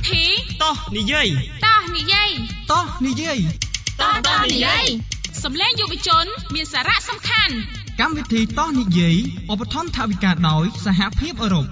ធីតោះនិយាយសំឡេងយុវជនមានសារៈសំខាន់កម្មវិធីតោះនិយាយឧបត្ថម្ភថវិកាដោយសហភាពអឺរ៉ុប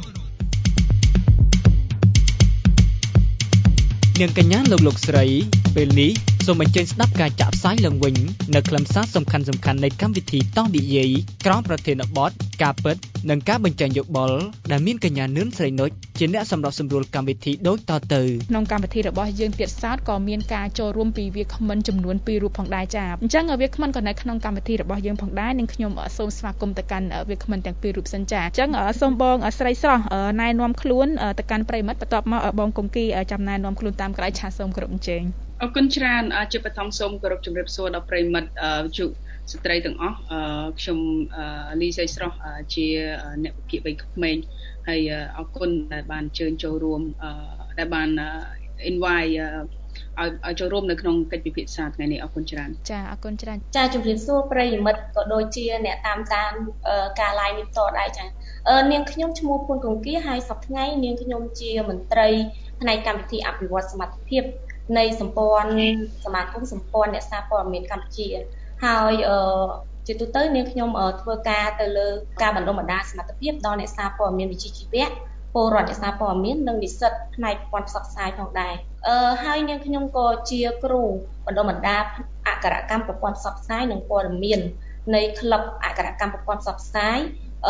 នាងកញ្ញាលោកស្រីពេលនេះសូមអញ្ជើញស្ដាប់ការចាក់ផ្សាយឡើងវិញនៅខ្លឹមសារសំខាន់ៗនៃកម្មវិធីតោះនិយាយក្រោមប្រធានបទការពិតនិងការបញ្ចេញយោបល់ដែលមានកញ្ញានឿនស្រីនុចជាអ្នកសម្របសម្រួលកម្មវិធីដូចតទៅក្នុងកម្មវិធីរបស់យើងទៀតសោតក៏មានការចូលរួមពីវាគ្មិនចំនួន2រូបផងដែរចា៎អញ្ចឹងវាគ្មិនក៏នៅក្នុងកម្មវិធីរបស់យើងផងដែរនិងខ្ញុំសូមស្វាគមន៍ទៅកាន់វាគ្មិនទាំង2រូបសិនចា៎អញ្ចឹងសូមបងស្រីស្រស់ណែនាំខ្លួនទៅកាន់ប្រិមិត្តបន្ទាប់មកបងកុំគីចាំណែនាំខ្លួនតាមក្រោយឆាសូមគោរពអញ្ជើញអរគុណច្រើនជាបឋមសូមគោរពជម្រាបសួរដល់ប្រិមិត្តជុស្ត្រីទាំងអស់ខ្ញុំលីសីស្រស់ជាអ្នកវិភាគវ័យក្មេងហើយអរគុណដែលបានអញ្ជើញចូលរួមដែលបាន invite ឲ្យចូលរួមនៅក្នុងកិច្ចពិភាក្សាថ្ងៃនេះអរគុណច្រើនចាអរគុណច្រើនចាជម្រាបសួរប្រិមិត្តក៏ដូចជាអ្នកតាមការ live នេះតដែរចានាងខ្ញុំឈ្មោះភួនកុងគាហើយសប្តាហ៍ថ្ងៃនាងខ្ញុំជាមន្ត្រីផ្នែកកម្មវិធីអភិវឌ្ឍសមត្ថភាពនៃសម្ព័ន្ធសមាគមសម្ព័ន្ធអ្នកសារព័ត៌មានកម្ពុជាហើយជាទូទៅនាងខ្ញុំធ្វើការទៅលើការបណ្ដុះបណ្ដាលសមត្ថភាពដល់អ្នកសារព័ត៌មានវិជ្ជាជីវៈពលរដ្ឋអ្នកសារព័ត៌មាននិងនិស្សិតផ្នែកប្រព័ន្ធផ្សព្វផ្សាយផងដែរហើយនាងខ្ញុំក៏ជាគ្រូបណ្ដុះបណ្ដាលអក្ខរកម្មប្រព័ន្ធផ្សព្វផ្សាយនិងព័ត៌មាននៃក្លឹបអក្ខរកម្មប្រព័ន្ធផ្សព្វផ្សាយ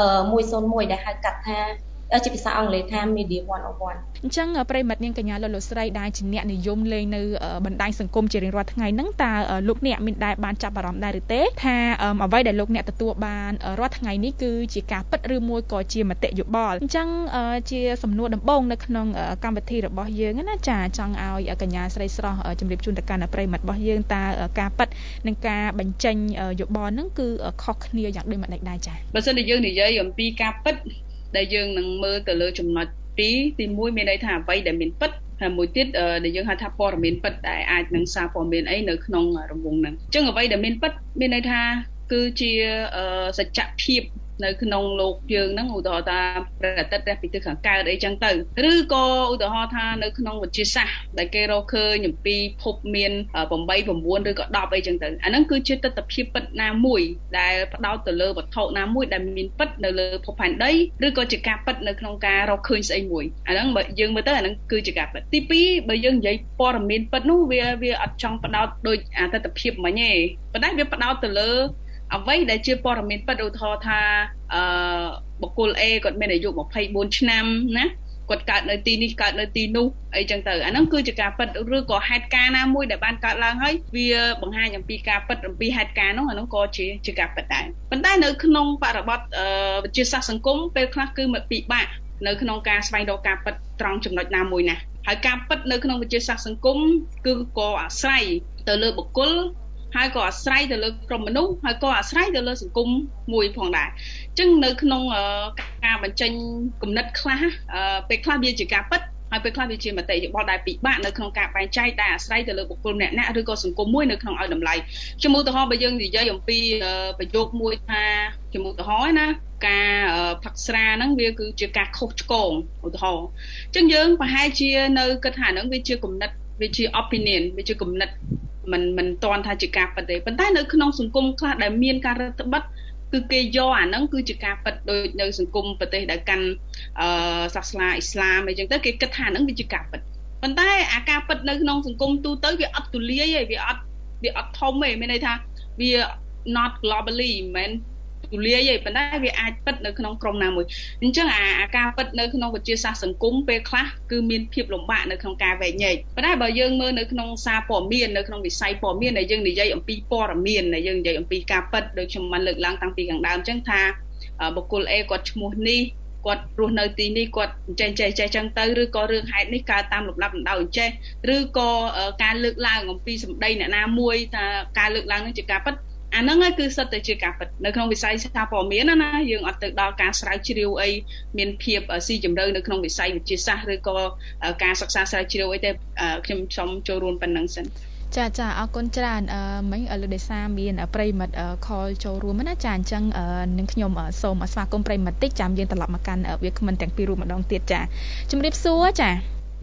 101ដែលហៅកាត់ថាជាភាសាអង់គ្លេសថា Media 101 អញ្ចឹងប្រិមិត្តនាងកញ្ញាលោកស្រីដែលជាអ្នកនិយមលេងនៅបណ្ដាញសង្គមជារៀងរាល់ថ្ងៃហ្នឹងតើលោកអ្នកមានដែលបានចាប់អារម្មណ៍ដែរឬទេថាអ្វីដែលលោកអ្នកទទួលបានរាល់ថ្ងៃនេះគឺជាការពិតឬមួយក៏ជាមតិយោបល់អញ្ចឹងជាសំណួរដំបូងនៅក្នុងកម្មវិធីរបស់យើងណាចាចង់ឲ្យកញ្ញាស្រីស្រស់ជម្រាបជូនទៅកាន់ប្រិមិត្តរបស់យើងតើការពិតនិងការបញ្ចេញយោបល់ហ្នឹងគឺខុសគ្នាយ៉ាងដូចម្តេចដែរចាបើសិនជាយើងនិយាយអំពីការពិតដែលយើងនឹងមើលទៅលើចំណុចទី1មានន័យថាអ្វីដែលមានពិតហើយមួយទៀតដែលយើងហៅថាព័ត៌មានពិតដែលអាចនឹងសារព័ត៌មានអីនៅក្នុងរង្វង់ហ្នឹងអញ្ចឹងអ្វីដែលមានពិតមានន័យថាគឺជាសច្ចភាពនៅក្នុងលោកយើងហ្នឹងឧទាហរណ៍ថាព្រះអាទិត្យរះពីទិសខាងកើតអីចឹងទៅឬក៏ឧទាហរណ៍ថានៅក្នុងវិទ្យាសាស្ត្រដែលគេរកឃើញអំពីភពមាន8 9ឬក៏10អីចឹងទៅអាហ្នឹងគឺជាទស្សនវិជ្ជាពិតណាមួយដែលផ្ដោតទៅលើវត្ថុណាមួយដែលមានពិតនៅលើភពផែនដីឬក៏ជាការពិតនៅក្នុងការរកឃើញស្អីមួយអាហ្នឹងបើយើងមើលទៅអាហ្នឹងគឺជាការពិតទី2បើយើងនិយាយព័ត៌មានពិតនោះវាអត់ចង់ផ្ដោតដូចអាទស្សនវិជ្ជាមិញទេប៉ុន្តែវាផ្ដោតទៅលើអ្វីដែលជាព័ត៌មានពិតឧទាហរណ៍ថាបុគ្គល A គាត់មានអាយុ24ឆ្នាំណាគាត់កើតនៅទីនេះកើតនៅទីនោះអីចឹងទៅអាហ្នឹងគឺជាការពិតឬក៏ហេតុការណ៍ណាមួយដែលបានកើតឡើងហើយវាបង្ហាញអំពីការពិតអំពីហេតុការណ៍នោះអាហ្នឹងក៏ជាការពិតដែរប៉ុន្តែនៅក្នុងបរិបទវិទ្យាសាស្ត្រសង្គមពេលខ្លះគឺពិបាកនៅក្នុងការស្វែងរកការពិតត្រង់ចំណុចណាមួយណាហើយការពិតនៅក្នុងវិទ្យាសាស្ត្រសង្គមគឺក៏អាស្រ័យទៅលើបុគ្គលហើយក៏អាស្រ័យទៅលើក្រុមមនុស្សហើយក៏អាស្រ័យទៅលើសង្គមមួយផងដែរអញ្ចឹងនៅក្នុងការបញ្ចេញគំនិតខ្លះពេលខ្លះវាជាការពិតហើយពេលខ្លះវាជាមតិយោបល់ដែលពិបាកនៅក្នុងការបែងចែកដែលអាស្រ័យទៅលើបុគ្គលម្នាក់ឬក៏សង្គមមួយនៅក្នុងឲ្យតម្លៃជាឧទាហរណ៍បើយើងនិយាយអំពីប្រយោគមួយថាជាឧទាហរណ៍ណាការផឹកស្រាហ្នឹងវាគឺជាការខុសឆ្គងឧទាហរណ៍អញ្ចឹងយើងប្រហែលជានៅគិតថាហ្នឹងវាជាគំនិតវាជា opinion វាជាគំនិតមិនតន់ថាជាការពិតទេប៉ុន្តែនៅក្នុងសង្គមខ្លះដែលមានការរដ្ឋបတ်គឺគេយកអាហ្នឹងគឺជាការពិតដោយនៅសង្គមប្រទេសដែលកាន់សាសនាអ៊ីស្លាមអីចឹងទៅគេគិតថាហ្នឹងវាជាការពិតប៉ុន្តែអាការពិតនៅក្នុងសង្គមទូទៅវាអត់ទូលាយទេវាអត់ធំទេមានន័យថាវា not globally មិនទូលាយទេប៉ុន្តែវាអាចពិតនៅក្នុងក្រុមណាមួយអញ្ចឹងអាការពិតនៅក្នុងវិទ្យាសាស្ត្រសង្គមពេលខ្លះគឺមានភាពលំបាកនៅក្នុងការវែងញែកប៉ុន្តែបើយើងមើលនៅក្នុងសារព័ត៌មាននៅក្នុងវិស័យព័ត៌មានដែលយើងនិយាយអំពីព័ត៌មានដែលយើងនិយាយអំពីការពិតដូចខ្ញុំបានលើកឡើងតាំងពីខាងដើមអញ្ចឹងថាបុគ្គល A គាត់ឈ្មោះនេះគាត់រស់នៅទីនេះគាត់ចេះចឹងទៅឬក៏រឿងហេតុនេះកើតតាមលំដាប់លំដោយចេះឬក៏ការលើកឡើងអំពីសម្ដីអ្នកណាមួយថាការលើកឡើងនឹងជាការពិតអាហ្នឹងហើយគឺសិតតែជាការពិតនៅក្នុងវិស័យសារព័ត៌មានណាយើងអត់ទៅដល់ការស្រាវជ្រាវអីមានភាពស៊ីជម្រៅនៅក្នុងវិស័យវិទ្យាសាស្ត្រឬក៏ការសិក្សាស្រាវជ្រាវអីទេខ្ញុំសូមចូលរួមប៉ុណ្្នឹងសិនចាអរគុណច្រើនមិញលើដេសាមានប្រិមិត្តខលចូលរួមណាចាអញ្ចឹងនឹងខ្ញុំសូមស្វាគមន៍ប្រិមិត្តតិចចាំយើងត្រឡប់មកកាន់វាគ្មិនទាំងពីររូបម្ដងទៀតចាជំរាបសួរចា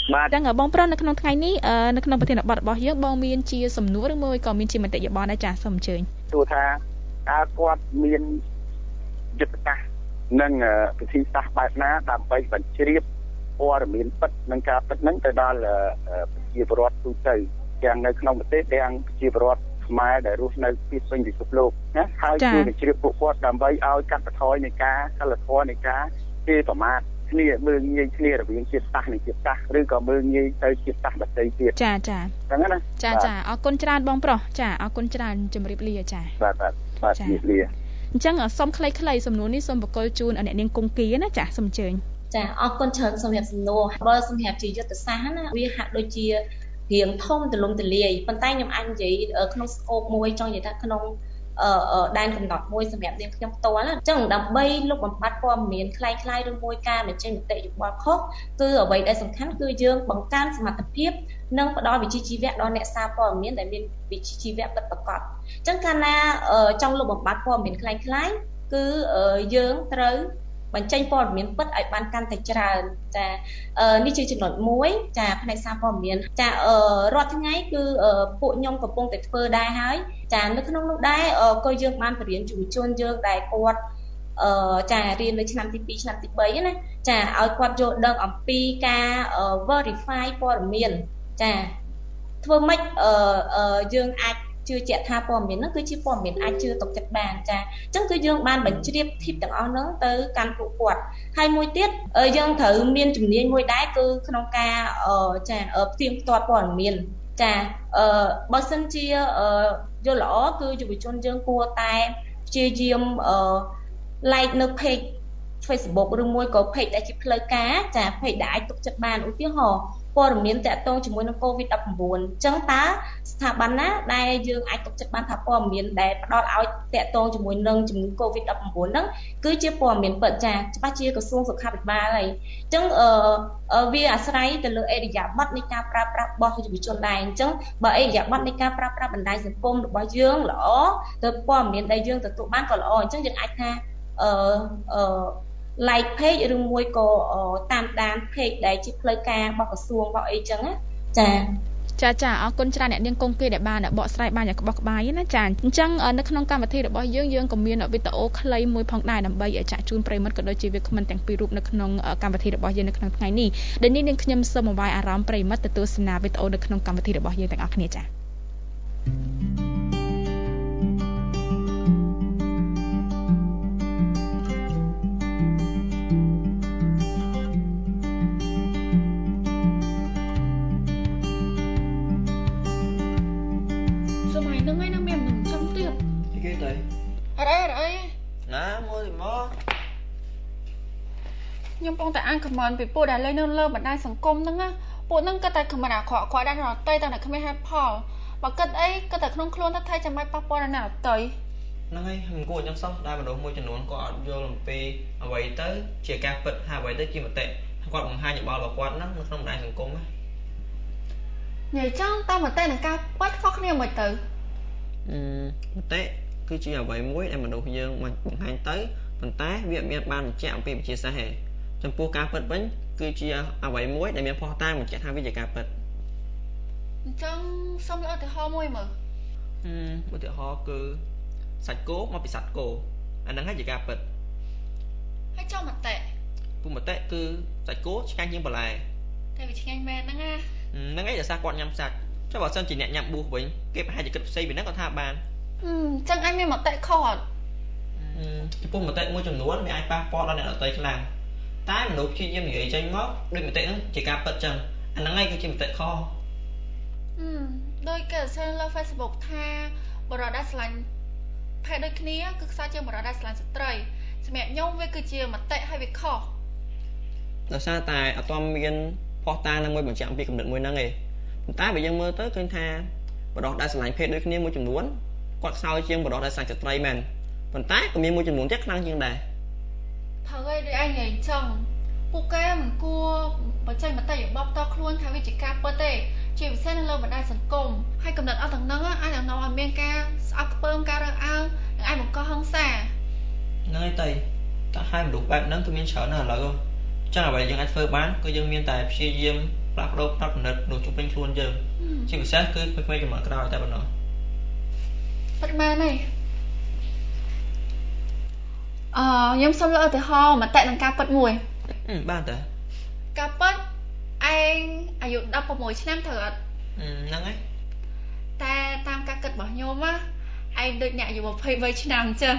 បាទចឹងបងប្រុសនៅក្នុងថ្ងៃនេះនៅក្នុងប្រធានបទរបស់យើងបងមានជាសំណួរឬមួយក៏មានជាមតិយោបល់ដែរចាសូមអញ្ជើញទោះថាតើគាត់មានយុទ្ធសាស្ត្រនិងវិធីសាស្ត្របែបណាដើម្បីបញ្ជ្រាបព័ត៌មានពិតនិងការពិតហ្នឹងទៅដល់ប្រជាពលរដ្ឋទូទៅទាំងនៅក្នុងប្រទេសទាំងប្រជាពលរដ្ឋខ្មែរដែលរស់នៅពីពេញពិភពលោកណាហើយជួយបញ្ជ្រាបពួកគាត់ដើម្បីឲ្យកាត់បន្ថយនៃការសិលធម៌នៃការគេប្រមាថគ្នាមើលងាយគ្នារវាងជាតិសាសន៍និងជាតិសាសន៍ឬក៏មើលងាយទៅជាតិសាសន៍ដទៃទៀតចាចឹងណាចាអរគុណច្រើនបងប្រុសចាអរគុណច្រើនជម្រាបលាចាបាទជម្រាបលាអញ្ចឹងសូមខ្លីៗសំណួរនេះសូមបកគលជូនអ្នកនាងគង្គីណាចាសូមអញ្ជើញចាអរគុណច្រើនសម្រាប់សំណួរបើសម្រាប់ជាយុទ្ធសាស្ត្រណាវាហាក់ដូចជារៀងធំទលំទលាយប៉ុន្តែខ្ញុំអាចនិយាយក្នុងស្កូបមួយចង់និយាយថាក្នុងដែនកំណត់មួយសម្រាប់នាងខ្ញុំផ្ទាល់អញ្ចឹងដើម្បីលុបបំបាត់ព័ត៌មានคล้ายៗឬមួយការបញ្ចេញមតិយោបល់ខុសគឺអ្វីដែលសំខាន់គឺយើងបង្កើនសមត្ថភាពនិងផ្ដល់វិជ្ជាជីវៈដល់អ្នកសារព័ត៌មានដែលមានវិជ្ជាជីវៈពិតប្រាកដអញ្ចឹងកាលណាចង់លុបបំបាត់ព័ត៌មានคล้ายៗគឺយើងត្រូវបញ្ចេញព័ត៌មានពិតឲ្យបានកាន់តែច្រើនចានេះជាចំណុចមួយចាផ្នែកសារព័ត៌មានចារាល់ថ្ងៃគឺពួកខ្ញុំកំពុងតែធ្វើដែរហើយចានៅក្នុងនោះដែរក៏យើងបានបរៀនយុវជនយើងដែលគាត់ចារៀននៅឆ្នាំទី2ឆ្នាំទី3ណាចាឲ្យគាត់យល់ដឹងអំពីការ verify ព័ត៌មានចាធ្វើម៉េចយើងអាចជឿជាក់ថាព័ត៌មានហ្នឹងគឺជាព័ត៌មានអាចជឿទុកចិត្តបានចាអញ្ចឹងគឺយើងបានបញ្ជ្រាបធីបទាំងអស់ហ្នឹងទៅកាន់ពួកគាត់ហើយមួយទៀតយើងត្រូវមានជំនាញមួយដែរគឺក្នុងការចាផ្ទៀងផ្ទាត់ព័ត៌មានចាបើសិនជាយល់ល្អគឺយុវជនយើងគួរតែព្យាយាមlike នៅ page Facebook ឬមួយក៏ page ដែលជាផ្លូវការចា page ដែលអាចទុកចិត្តបានឧទាហរណ៍ព័ត៌មានតាក់ទងជាមួយនឹង COVID-19 អញ្ចឹងតើស្ថាប័នណាដែលយើងអាចទុកចិត្តបានថាព័ត៌មានដែលផ្ដល់ឲ្យតាក់ទងជាមួយនឹងជំងឺ COVID-19 ហ្នឹងគឺជាព័ត៌មានពិតចាច្បាស់ជាក្រសួងសុខាភិបាលហើយអញ្ចឹងវាអាស្រ័យទៅលើអេរិយាប័ត្រនៃការប្រើប្រាស់របស់យុវជនដែរអញ្ចឹងបើអេរិយាប័ត្រនៃការប្រើប្រាស់បណ្ដាញសង្គមរបស់យើងល្អទៅព័ត៌មានដែលយើងទទួលបានក៏ល្អអញ្ចឹងយើងអាចថាlike page ឬមួយក៏តាមដាន page ដែលជាផ្លូវការរបស់ក្រសួងរបស់អីចឹងណាចាអរគុណច្រើនអ្នកនាងគង្គីដែលបានបកស្រាយបានយ៉ាងក្បោះក្បាយណាចាអញ្ចឹងនៅក្នុងកម្មវិធីរបស់យើងក៏មានវីដេអូខ្លីមួយផងដែរដើម្បីចាក់ជូនប្រិយមិត្តក៏ដូចជាវាគ្មិនទាំងពីររូបនៅក្នុងកម្មវិធីរបស់យើងនៅក្នុងថ្ងៃនេះដែលនេះនាងខ្ញុំសូមអង្វាយអារម្មណ៍ប្រិយមិត្តទៅទស្សនាវីដេអូនៅក្នុងកម្មវិធីរបស់យើងទាំងអស់គ្នាចាខ្ញុំពងតែអានខមមិនពីពួកដែលលេងនៅលើបណ្ដាញសង្គមហ្នឹងណាពួកហ្នឹងក៏តែខមមិនអាក្រក់គាត់ដែររត់ទៅតែគ្មានហេតុផលបើគិតអីក៏តែក្នុងខ្លួនទៅថៃចាំមិនប៉ះពាល់ដល់អ្នករត់ទៅហ្នឹងហើយមិនគួរអញ្ចឹងសោះដែលមនុស្សមួយចំនួនក៏អត់យល់អំពីអ្វីទៅជាការពិតហើយអ្វីទៅជាមតិគាត់បង្ហាញយោបល់របស់គាត់ហ្នឹងនៅក្នុងបណ្ដាញសង្គមនិយាយចឹងតែមតិនឹងការពិតខុសគ្នាមិនទៅមតិគឺជាអ្វីមួយដែលមនុស្សយើងមកបង្ហាញទៅប៉ុន្តែវាមានបានបញ្ជាក់អំពីវិទ្យាសាស្ត្រឯងចំពោះការពិតវិញគឺជាអ្វីមួយដែលមានផុសតាងបញ្ជាក់ថាវាជាការពិតអញ្ចឹងសូមលើកឧទាហរណ៍មួយមើលឧទាហរណ៍គឺសាច់គោមកពីសត្វគោអាហ្នឹងហើយជាការពិតហើយចូលមតិពុំមតិគឺសាច់គោឆ្ងាញ់ជាងបន្លែតែវាឆ្ងាញ់មែនហ្នឹងណាហ្នឹងហើយដោយសារគាត់ញ៉ាំសាច់ចុះបើសិនជាអ្នកញ៉ាំប៊ូសវិញគេប្រហែលជាគិតផ្សេងពីហ្នឹងគាត់ថាបានអញ្ចឹងអញមានមតិខុសអត់ចំពោះមតិមួយចំនួនវាអាចប៉ះពាល់ដល់អ្នកដទៃខ្លាំងតែមនុស្សព្យាយាមនិយាយចេញមកដោយមតិហ្នឹងជាការពិតចឹងអាហ្នឹងហើយគឺជាមតិខុសដោយគេសើលើ Facebook ថាបរិយាស្រឡាញ់ភេទដូចគ្នាគឺខ្សែជាបរិយាស្រឡាញ់ស្ត្រីសម្រាប់ខ្ញុំវាគឺជាមតិហើយវាខុសដោយសារតែអត់ទាន់មានផុសតាងនឹងមួយបញ្ជាក់អំពីគំនិតមួយហ្នឹងឯងប៉ុន្តែបើយើងមើលទៅឃើញថាបរិយាដែលស្រឡាញ់ភេទដូចគ្នាមួយចំនួនគាត់ខ្សោយជាងបរិយាដែលស្រឡាញ់ស្ត្រីមែនប៉ុន្តែក៏មានមួយចំនួនទៀតខ្លាំងជាងដែរហើយដូចអញនិយាយចឹងពួកគេមិនគួរបញ្ចេញមតិយោបល់ផ្ទាល់ខ្លួនថាវាជាការពិតទេជាពិសេសនៅលើបណ្ដាញសង្គមហើយកំណត់អត់ទាំងហ្នឹងអាចនឹងនាំឲ្យមានការស្អប់ខ្ពើមការរើសអើងនិងអាចបង្កហិង្សាហ្នឹងហើយតែឲ្យមនុស្សបែបហ្នឹងគឺមានច្រើនណាស់ឥឡូវចឹងអ្វីដែលយើងអាចធ្វើបានគឺយើងមានតែព្យាយាមផ្លាស់ប្ដូរផ្នត់គំនិតនៅជុំវិញខ្លួនយើងជាពិសេសគឺក្មេងៗចំនួនក្រោយតែប៉ុណ្ណោះពិតមែនទេខ្ញុំសូមយកឧទាហរណ៍មតិនឹងការពិតមួយបានតើការពិតឯងអាយុ16ឆ្នាំត្រូវអត់ហ្នឹងហើយតែតាមការគិតរបស់ខ្ញុំណាឯងដូចអ្នកអាយុ23ឆ្នាំអញ្ចឹង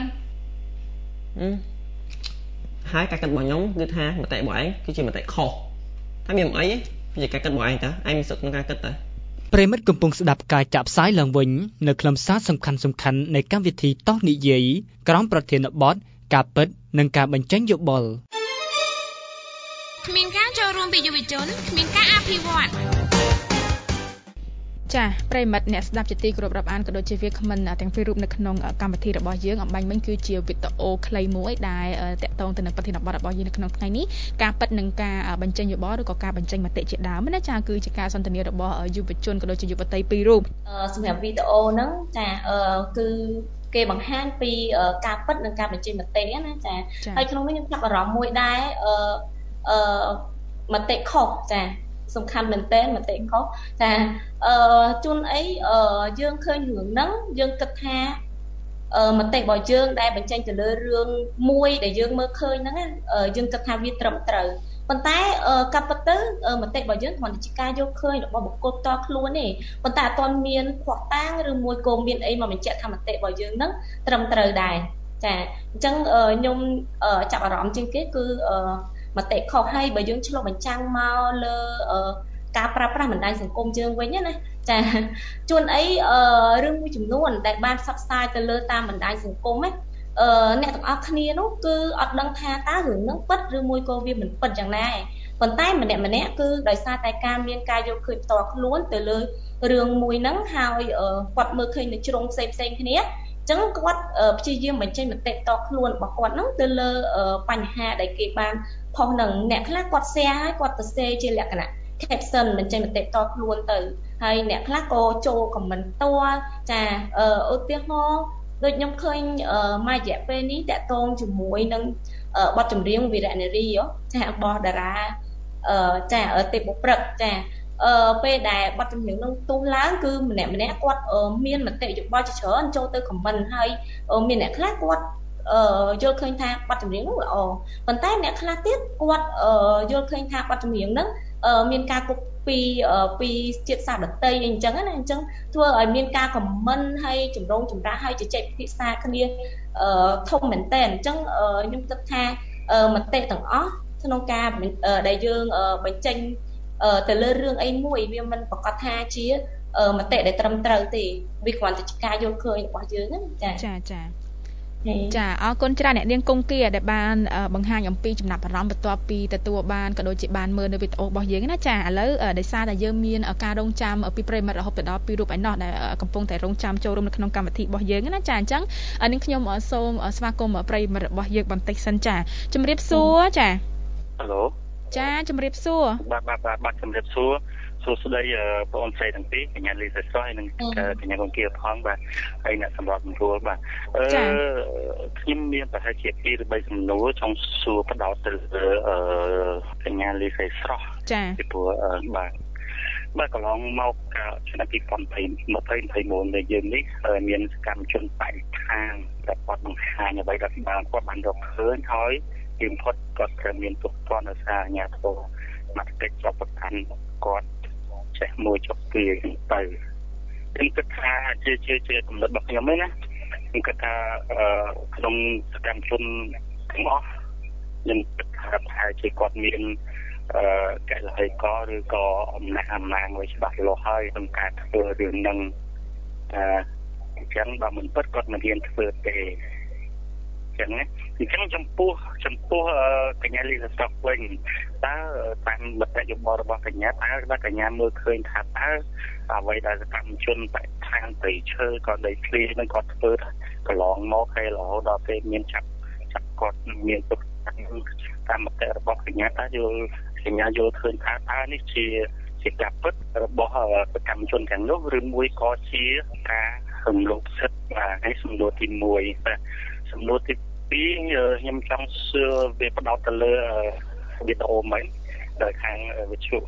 ហើយការគិតរបស់ខ្ញុំគឺថាមតិរបស់ឯងគឺជាមតិខុសតែមានអីជាការគិតរបស់ឯងតើឯងមានសិទ្ធិក្នុងការគិតតើប្រិមិត្តកំពុងស្ដាប់ការចាក់ផ្សាយឡើងវិញនៅខ្លឹមសារសំខាន់ៗនៃកម្មវិធីតោះនិយាយក្រោមប្រធានបទការពិតនិងការបញ្ចេញយោបល់គ្មានការចូលរួមពីយុវជនគ្មានការអភិវឌ្ឍចាប្រិមិត្តអ្នកស្ដាប់ជាទីគោរពរាប់អានក៏ដូចជាវាគ្មិនទាំងពីររូបនៅក្នុងកម្មវិធីរបស់យើងអំបញ្ញមិញគឺជាវីដេអូខ្លីមួយដែលតាក់ទងទៅនឹងប្រធានបទរបស់យើងនៅក្នុងថ្ងៃនេះការពិតនិងការបញ្ចេញយោបល់ឬក៏ការបញ្ចេញមតិជាដើមណាចាគឺជាការសន្ទនារបស់យុវជនក៏ដូចជាយុវតីពីររូបសម្រាប់វីដេអូហ្នឹងចាគឺគេបង្ហាញពីការពិតនិងការបញ្ចេញមតិណាចាហើយក្នុងនេះខ្ញុំចាប់អារម្មណ៍មួយដែរមតិខុសចាសំខាន់មែនតើមតិខុសចាជួនអីយើងឃើញរឿងហ្នឹងយើងគិតថាមតិរបស់យើងដែលបញ្ចេញទៅលើរឿងមួយដែលយើងមើលឃើញហ្នឹងយើងគិតថាវាត្រឹមត្រូវប៉ុន្តែកាត់ពិតទៅមតិរបស់យើងគ្រាន់តែជាការយកឃើញរបស់បុគ្គលផ្ទាល់ខ្លួនទេប៉ុន្តែអត់ទាន់មានភ័ស្តុតាងឬមួយក៏មានអីមកបញ្ជាក់ថាមតិរបស់យើងហ្នឹងត្រឹមត្រូវដែរចាអញ្ចឹងខ្ញុំចាប់អារម្មណ៍ជាងគេគឺមតិខុសហើយបើយើងឆ្លុះបញ្ចាំងមកលើការប្រើប្រាស់បណ្ដាញសង្គមយើងវិញណាចាជួនអីរឿងមួយចំនួនដែលបានផ្សព្វផ្សាយទៅលើតាមបណ្ដាញសង្គមអ្នកទាំងអស់គ្នានោះគឺអត់ដឹងថាតើរឿងហ្នឹងពិតឬមួយក៏វាមិនពិតយ៉ាងណាប៉ុន្តែម្នាក់គឺដោយសារតែការមានការយកឃើញផ្ទាល់ខ្លួនទៅលើរឿងមួយហ្នឹងហើយគាត់មើលឃើញនៅជ្រុងផ្សេងគ្នាចឹងគាត់ព្យាយាមបញ្ចេញមតិតខ្លួនរបស់គាត់ហ្នឹងទៅលើបញ្ហាដែលគេបានផុសនឹងអ្នកខ្លះគាត់ share ហើយគាត់ទៅ share ជាលក្ខណៈ caption បញ្ចេញមតិតខ្លួនទៅហើយអ្នកខ្លះក៏ចូល comment តចាឧទាហរណ៍ដូចខ្ញុំឃើញមួយរយៈពេលនេះតាក់ទងជាមួយនឹងបទចម្រៀងវីរៈនារីចារបស់តារាចាទេពបុព្រឹកចាពេលដែលបទចម្រៀងនោះទូឡើងគឺម្នាក់គាត់មានមតិយោបល់ជាច្រើនចូលទៅ comment ហើយមានអ្នកខ្លះគាត់យល់ឃើញថាបទចម្រៀងនោះល្អប៉ុន្តែអ្នកខ្លះទៀតគាត់យល់ឃើញថាបទចម្រៀងហ្នឹងមានការគប់ពីជាតិសាសន៍ដតីអីអញ្ចឹងណាអញ្ចឹងធ្វើឲ្យមានការ comment ហើយចម្រូងចម្រាសហើយជជែកពិភាក្សាគ្នាធំមែនតើអញ្ចឹងខ្ញុំគិតថាមតិទាំងអស់ក្នុងការដែលយើងបញ្ចេញទៅលើរឿងអីមួយវាមិនប្រកាសថាជាមតិដែលត្រឹមត្រូវទេវាគ្រាន់តែជាការយល់ឃើញរបស់យើងណាចាអរគុណច្រើនអ្នកនាងគង្គីដែលបានបង្ហាញអំពីចំណាប់អារម្មណ៍បន្ទាប់ពីទទួលបានក៏ដូចជាបានមើលនៅវីដេអូរបស់យើងណាចាឥឡូវដោយសារតែយើងមានការរងចាំពីប្រិមិត្តរហូតដល់ពីរូបឯណោះដែលកំពុងតែរងចាំចូលរួមនៅក្នុងកម្មវិធីរបស់យើងណាចាអញ្ចឹងនាងខ្ញុំសូមស្វាគមន៍ប្រិមិត្តរបស់យើងបន្តិចសិនចាជំរាបសួរចាហៅឡូចាជំរាបសួរបាទជំរាបសួរសួស្ដីបងអូនស្រីទាំងពីរកញ្ញាលីសាស្រស់ហើយនិងកញ្ញាកង្គីផងបាទហើយអ្នកសម្របសម្រួលបាទខ្ញុំមានប្រហែលជា2ឬ3សំណួរចង់សួរផ្ដោតទៅលើកញ្ញាលីសាស្រស់ចាពីព្រោះបាទកន្លងមកឆ្នាំ2021ដែលយើងនេះមានសកម្មជនបរិស្ថានដែលគាត់បង្ហាញអ្វីដែលគាត់បានរកឃើញហើយពីផុតគាត់ត្រូវមានទុកពន្ធដោយសារអាជ្ញាធរមកកិច្ចជាប់ប្រកាន់គាត់ចេះមួយចុកពីទៅខ្ញុំគិតថាជាគំនិតរបស់ខ្ញុំឯណាខ្ញុំគិតថាក្នុងសកម្មជនទាំងអស់ខ្ញុំគិតថាប្រហែលជាគាត់មានកលហេកឬក៏អំណាចមួយច្បាស់លាស់ហើយក្នុងការធ្វើរឿងនឹងអញ្ចឹងបើមិនពិតគាត់មិនហ៊ានធ្វើទេអញ្ចឹងចំពោះកញ្ញាលីសាស្រស់វិញតើតាមមតិយោបល់របស់កញ្ញាតើបើកញ្ញាមើលឃើញថាតើអ្វីដែលសកម្មជនបរិស្ថានព្រៃឈើក៏ដីធ្លីនឹងគាត់ធ្វើកន្លងមកហើយរហូតដល់ពេលមានចាប់គាត់មានទុកតាមមតិរបស់កញ្ញាតើកញ្ញាយល់ឃើញថាតើនេះជាការពិតរបស់សកម្មជនទាំងនោះឬមួយក៏ជាការរំលោភសិទ្ធិបាទហើយសំណួរទី1បាទសំណួរទី2ខ្ញុំចង់សួរវាផ្ដោតទៅលើវីដេអូមិញដែលខាងវិទ្យុ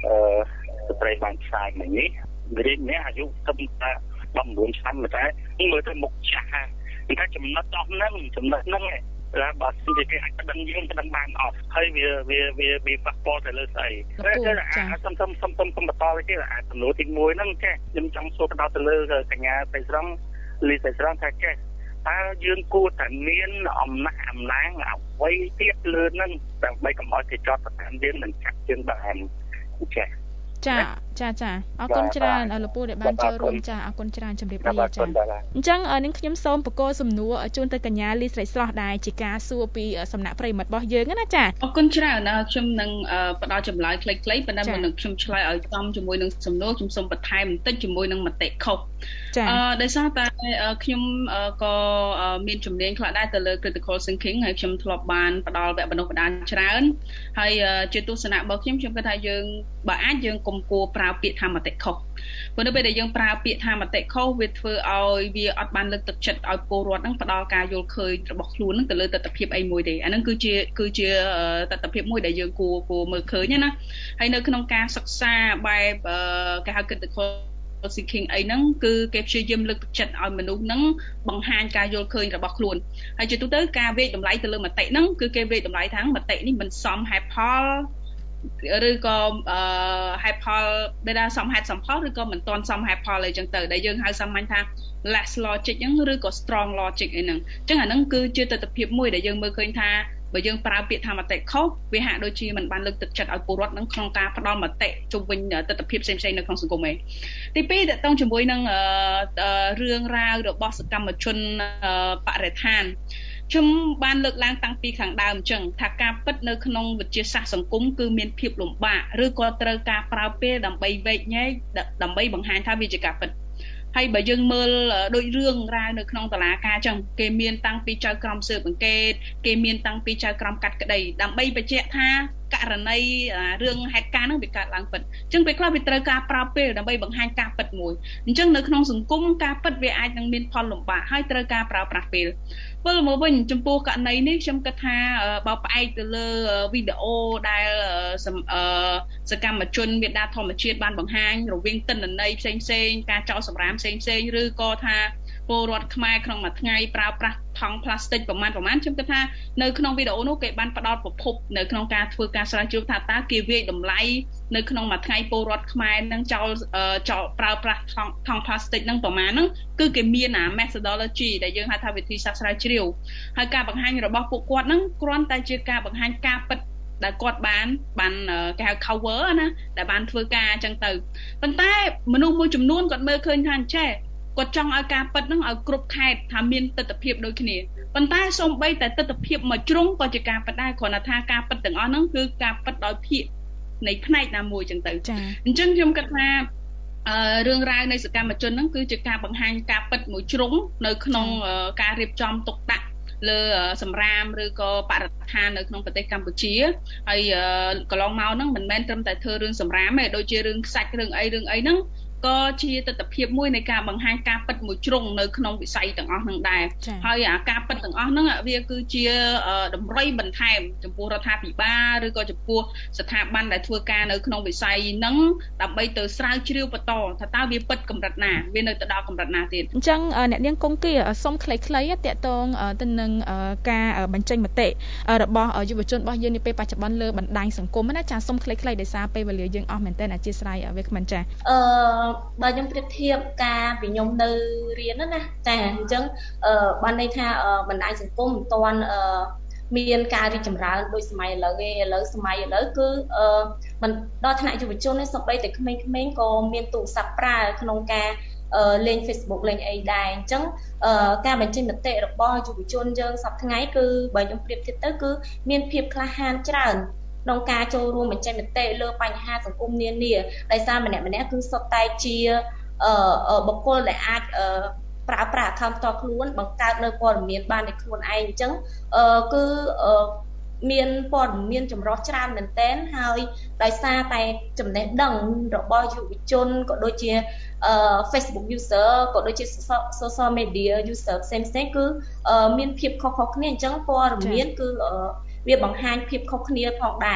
ស្ត្រីបានផ្សាយមិញនេះរៀននេះអាយុត្រឹមតែ19ឆ្នាំតែមើលទៅមុខចាស់ហើយតែចំណុចហ្នឹងតែបើសិនជាគេអាចដឹងយើងដឹងបានអត់ហើយវាប៉ះពាល់ទៅលើស្អីតែសុំបន្តទៅទៀតអាសំណួរទី1ហ្នឹងចេះខ្ញុំចង់សួរដល់ទៅលើកញ្ញាស្រីស្រង់លីស្រីស្រង់ថាចេះតើយើងគួរតែមានអំណាងអ្វីទៀតលើហ្នឹងដើម្បីកុំឲ្យគេចោទប្រកាន់យើងនឹងចាក់យើងបានចេះចាអរគុណច្រើនលោកពូដែលបានចូលរួមចាអរគុណច្រើនជម្រាបលាចាអញ្ចឹងនឹងខ្ញុំសូមបកសំណួរជូនទៅកញ្ញាលីស្រីស្រស់ដែលជាការសួរពីសំណាក់ប្រិយមិត្តរបស់យើងណាចាអរគុណច្រើនខ្ញុំនឹងផ្ដល់ចម្លើយខ្លីៗប៉ុន្តែមុននឹងខ្ញុំឆ្លើយឲ្យចំជាមួយនឹងសំណួរខ្ញុំសូមបន្ថែមបន្តិចជាមួយនឹងមតិខុសដោយសារតែខ្ញុំក៏មានជំនាញខ្លះដែរទៅលើ critical thinking ហើយខ្ញុំធ្លាប់បានផ្ដល់វគ្គបណ្ដុះបណ្ដាលច្រើនហើយជាទស្សនៈរបស់ខ្ញុំគិតថាយើងបើអាចយើងកុំគួរប្រើពាក្យថាមតិខុសព្រោះនៅពេលដែលយើងប្រើពាក្យថាមតិខុសវាធ្វើឲ្យវាអត់បានលើកទឹកចិត្តឲ្យពលរដ្ឋហ្នឹងផ្ដល់ការយល់ឃើញរបស់ខ្លួនហ្នឹងទៅលើទស្សនវិជ្ជាអីមួយទេអាហ្នឹងគឺជាទស្សនវិជ្ជាមួយដែលយើងគួរមើលឃើញណាហើយនៅក្នុងការសិក្សាបែបគេហៅ critical thinking អីហ្នឹងគឺគេព្យាយាមលើកទឹកចិត្តឲ្យមនុស្សហ្នឹងបង្ហាញការយល់ឃើញរបស់ខ្លួនហើយជាទូទៅការវិតម្លៃទៅលើមតិហ្នឹងគឺគេវិតម្លៃថាមតិនេះមិនសមហេតុផលឬក៏ហេតុផលដែលសមហេតុសមផលឬក៏មិនទាន់សមហេតុផលអីចឹងទៅដែលយើងហៅសាមញ្ញថា less logic ហ្នឹងឬក៏ strong logic អីហ្នឹងអញ្ចឹងអាហ្នឹងគឺជាទស្សនវិជ្ជាមួយដែលយើងមើលឃើញថាបើយើងប្រើពាក្យថាមតិខុសវាហាក់ដូចជាមិនបានលើកទឹកចិត្តឲ្យពលរដ្ឋនឹងក្នុងការផ្ដល់មតិជុំវិញទស្សនវិជ្ជាផ្សេងៗនៅក្នុងសង្គមឯងទី2តកតងជាមួយនឹងរឿងរ៉ាវរបស់សកម្មជនបរិស្ថានខ្ញុំបានលើកឡើងតាំងពីខាងដើមអញ្ចឹងថាការពិតនៅក្នុងវិទ្យាសាស្ត្រសង្គមគឺមានភាពលំបាកឬក៏ត្រូវការប្រើពេលដើម្បីវែកញែកដើម្បីបង្ហាញថាវាជាការពិតហើយបើយើងមើលដូចរឿងរ៉ាវនៅក្នុងតុលាការអញ្ចឹងគេមានតាំងពីចៅក្រមស៊ើបអង្កេតគេមានតាំងពីចៅក្រមកាត់ក្តីដើម្បីបញ្ជាក់ថាករណីរឿងហេតុការណ៍ហ្នឹងវាកើតឡើងពិតអញ្ចឹងពេលខ្លះវាត្រូវការប្រើពេលដើម្បីបង្ហាញការពិតមួយអញ្ចឹងនៅក្នុងសង្គមការពិតវាអាចនឹងមានផលលំបាកហើយត្រូវការប្រើប្រាស់ពេលវិលមកវិញចំពោះករណីនេះខ្ញុំគិតថាបើផ្អែកទៅលើវីដេអូដែលសកម្មជនមេដាធម្មជាតិបានបង្ហាញរវាងទិន្នន័យផ្សេងៗការចោលសម្រាមផ្សេងៗឬក៏ថាពលរដ្ឋខ្មែរក្នុងមួយថ្ងៃប្រើប្រាស់ថង់ផ្លាស្ទិកប្រមាណខ្ញុំគិតថានៅក្នុងវីដេអូនោះគេបានផ្ដល់ប្រភពនៅក្នុងការធ្វើការស្រាវជ្រាវថាតើគេវាយតម្លៃនៅក្នុងមួយថ្ងៃពលរដ្ឋខ្មែរនឹងចោលប្រើប្រាស់ថង់ផ្លាស្ទិកហ្នឹងប្រមាណហ្នឹងគឺគេមានអា methodology ដែលយើងហៅថាវិធីសាស្ត្រស្រាវជ្រាវហើយការបង្ហាញរបស់ពួកគាត់ហ្នឹងគ្រាន់តែជាការបង្ហាញការពិតដែលគាត់បានគេហៅ cover ណាដែលបានធ្វើការអញ្ចឹងទៅប៉ុន្តែមនុស្សមួយចំនួនគាត់មើលឃើញថាអញ្ចេះគាត់ចង់ឲ្យការពិតហ្នឹងឲ្យគ្រប់ខេត្តថាមានទស្សនវិជ្ជាដូចគ្នាប៉ុន្តែសូម្បីតែទស្សនវិជ្ជាមួយជ្រុងក៏ជាការពិតដែរគ្រាន់តែថាការពិតទាំងអស់ហ្នឹងគឺការពិតដោយភាគនៃផ្នែកណាមួយអញ្ចឹងទៅអញ្ចឹងខ្ញុំគិតថារឿងរ៉ាវនៃសកម្មជនហ្នឹងគឺជាការបង្ហាញការពិតមួយជ្រុងនៅក្នុងការរៀបចំទុកដាក់លើសម្រាមឬក៏បរិស្ថាននៅក្នុងប្រទេសកម្ពុជាហើយកន្លងមកហ្នឹងមិនមែនត្រឹមតែធ្វើរឿងសម្រាមទេដូចជារឿងខ្សាច់រឿងអីហ្នឹងក៏ជាទស្សនវិជ្ជាមួយនៃការបង្ហាញការពិតមួយជ្រុងនៅក្នុងវិស័យទាំងអស់ហ្នឹងដែរហើយអាការពិតទាំងអស់ហ្នឹងវាគឺជាតម្រុយបន្ថែមចំពោះរដ្ឋាភិបាលឬក៏ចំពោះស្ថាប័នដែលធ្វើការនៅក្នុងវិស័យហ្នឹងដើម្បីទៅស្រាវជ្រាវបន្តថាតើវាពិតកម្រិតណាវានៅទៅដល់កម្រិតណាទៀតអញ្ចឹងអ្នកនាងគង្គីសុំខ្លីៗតាក់ទងទៅនឹងការបញ្ចេញមតិរបស់យុវជនរបស់យើងនាពេលបច្ចុប្បន្នលើបណ្ដាញសង្គមណាចាសុំខ្លីៗដោយសារពេលវេលាយើងអស់មែនតើអធិស្ឋានវាគ្មិនចាបើខ្ញុំប្រៀបធៀបការពីខ្ញុំនៅរៀនណាចាអញ្ចឹងបានន័យថាបណ្ដាញសង្គមមិនទាន់មានការរីកចម្រើនដូចសម័យឥឡូវទេសម័យឥឡូវគឺមិនដល់ថ្នាក់យុវជនទេសូម្បីតែក្មេងៗក៏មានទូរស័ព្ទប្រើក្នុងការលេង Facebook លេងអីដែរអញ្ចឹងការបញ្ចេញមតិរបស់យុវជនយើងសប្តាហ៍ថ្ងៃគឺបើខ្ញុំប្រៀបធៀបទៅគឺមានភាពក្លាហានច្រើនក្នុងការចូលរួមបញ្ចេញមតិលើបញ្ហាសង្គមនានាដោយសារម្នាក់គឺសុទ្ធតែជាបុគ្គលដែលអាចប្រើប្រាស់ account ផ្ទាល់ខ្លួនបង្កើតនៅព័ត៌មានបានដោយខ្លួនឯងអញ្ចឹងគឺមានព័ត៌មានចម្រុះច្រើនមែនទែនហើយដោយសារតែចំណេះដឹងរបស់យុវជនក៏ដូចជាFacebook user ក៏ដូចជា social media user ផ្សេងៗគឺមានភាពខុសៗគ្នាអញ្ចឹងព័ត៌មានគឺវាបង្ហាញភាពខុសគ្នាផងដែរ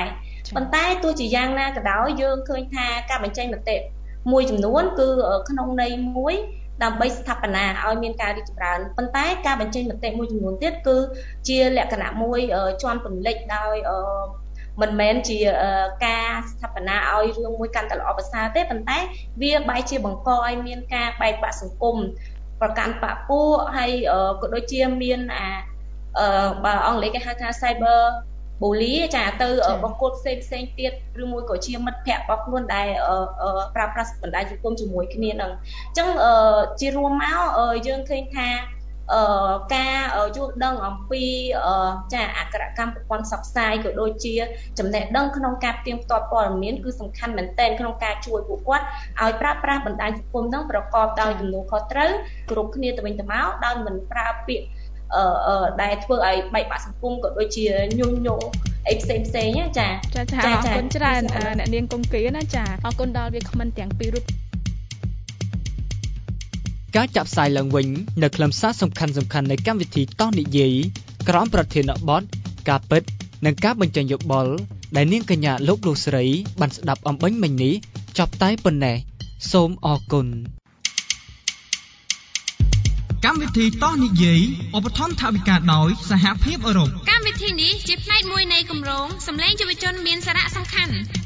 ប៉ុន្តែទោះជាយ៉ាងណាក៏ដោយយើងឃើញថាការបញ្ចេញមតិមួយចំនួនគឺក្នុងន័យមួយដើម្បីស្ថាបនាឲ្យមានការរីកចម្រើនប៉ុន្តែការបញ្ចេញមតិមួយចំនួនទៀតគឺជាលក្ខណៈមួយជាន់ពន្លិចដោយមិនមែនជាការស្ថាបនាឲ្យរឿងមួយកាន់តែល្អប្រសើរទេប៉ុន្តែវាបែរជាបង្កឲ្យមានការបែកបាក់សង្គមប្រកាន់បកពួកហើយក៏ដូចជាមានបើអង់គ្លេសគេហៅថា cyber bully ចាទៅបុគ្គលផ្សេងទៀតឬមួយក៏ជាមិត្តភ័ក្តិរបស់ខ្លួនដែលប្រើប្រាស់បណ្ដាញសង្គមជាមួយគ្នានឹងអញ្ចឹងជារួមមកយើងឃើញថាការយល់ដឹងអំពីចាអក្ខរកម្មប្រព័ន្ធផ្សព្វផ្សាយក៏ដូចជាចំណេះដឹងក្នុងការផ្ទៀងផ្ទាត់ព័ត៌មានគឺសំខាន់មែនទែនក្នុងការជួយពួកគាត់ឲ្យប្រើប្រាស់បណ្ដាញសង្គមហ្នឹងប្រកបដោយទំនួលខុសត្រូវគ្រប់គ្នាទៅវិញទៅមកដោយមិនប្រើពាក្យដែលធ្វើឲ្យបែកបាក់សង្គមក៏ដូចជាញុះញង់អីផ្សេងចាអរគុណច្រើនអ្នកនាងកុងគីណាចាអរគុណដល់វាគ្មិនទាំងពីររូបការចាក់ផ្សាយឡើងវិញនៅខ្លឹមសារសំខាន់ៗនៃកម្មវិធីតនិយាយក្រោមប្រធានបទការពិតនិងការបញ្ចេញយោបល់ដែលនាងកញ្ញាលោកស្រីបានស្ដាប់អំបញ្ញមិញនេះចប់តែប៉ុណ្ណេះសូមអរគុណកម្មវិធីតនិយាយឧបត្ថម្ភថវិកាដោយសហភាពអឺរ៉ុបកម្មវិធីនេះជាផ្នែកមួយនៃគម្រោងសម្លេងយុវជនមានសារៈសំខាន់